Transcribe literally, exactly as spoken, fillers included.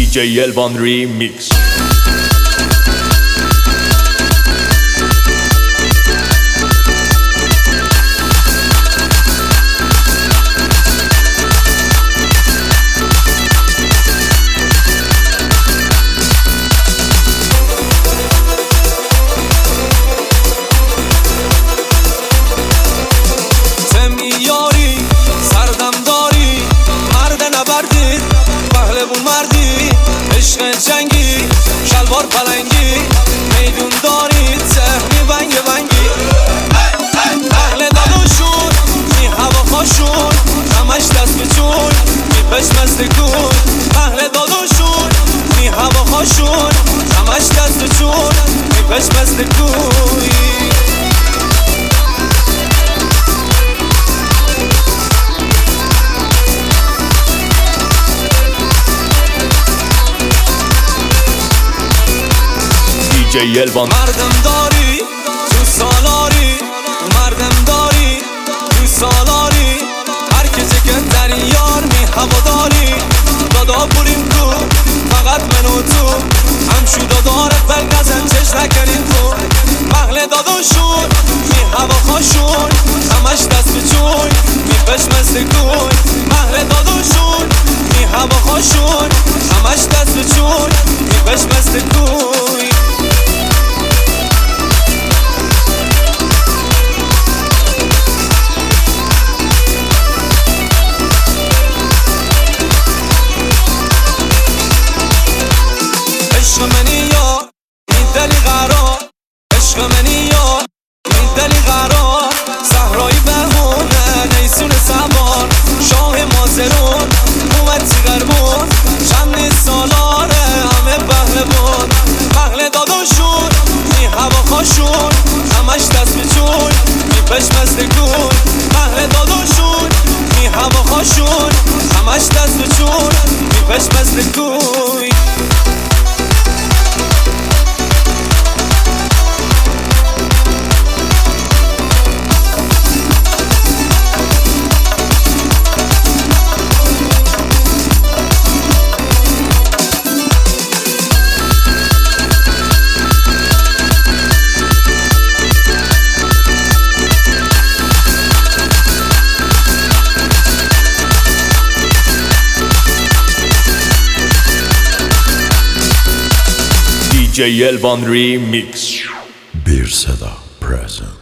دی جی Elvan Remix. عشق جنگی شلوار پلنگی میدون دارید سهمی بنگ بنگی اهل داداشون می هوا خاشون همش دست به جون می پش مستگون اهل داداشون می هوا خاشون همش دست به جون می پش مستگون دی جی Elvan. مردم داری تو سالاری مردم داری تو سالاری هر کسی که در این یار می هوا داری دادا بریم تو فقط من و تو همشو دادارت بلگزن چش نکنین تو محل داداشون می هوا خاشون همش دست به جون می پش مستگون محل داداشون می هوا خاشون همش دست به جون می پش مستگون عشق منی یا میدلی قرار عشق منی یا میدلی قرار صحرایی بهونه نیسون سوار شاه مازرون اومد تیغربون چند سالاره همه پهلوان پهل داداشون می هوا خاشون همش دست به جون می پش مستگون پهل داداشون می هوا خاشون همش دست به جون می پش مستگون دی جی Elvan Remix. Bir Seda present.